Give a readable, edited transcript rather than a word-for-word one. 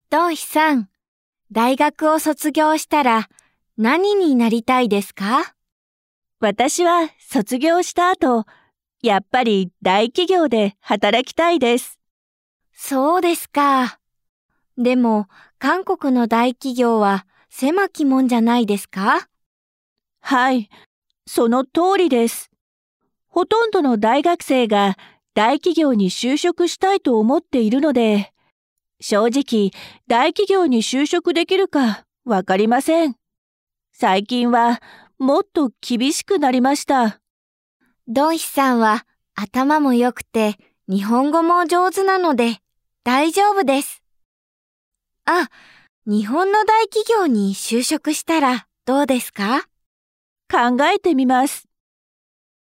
ドンヒさん、大学を卒業したら何になりたいですか？ 私は卒業した後、やっぱり大企業で働きたいです。 そうですか。でも、韓国の大企業は狭き門じゃないですか？ はい、その通りです。ほとんどの大学生が大企業に就職したいと思っているので、正直大企業に就職できるかわかりません。最近はもっと厳しくなりました。 ドンヒさんは頭も良くて日本語も上手なので大丈夫です。あ、日本の大企業に就職したらどうですか？ 考えてみます。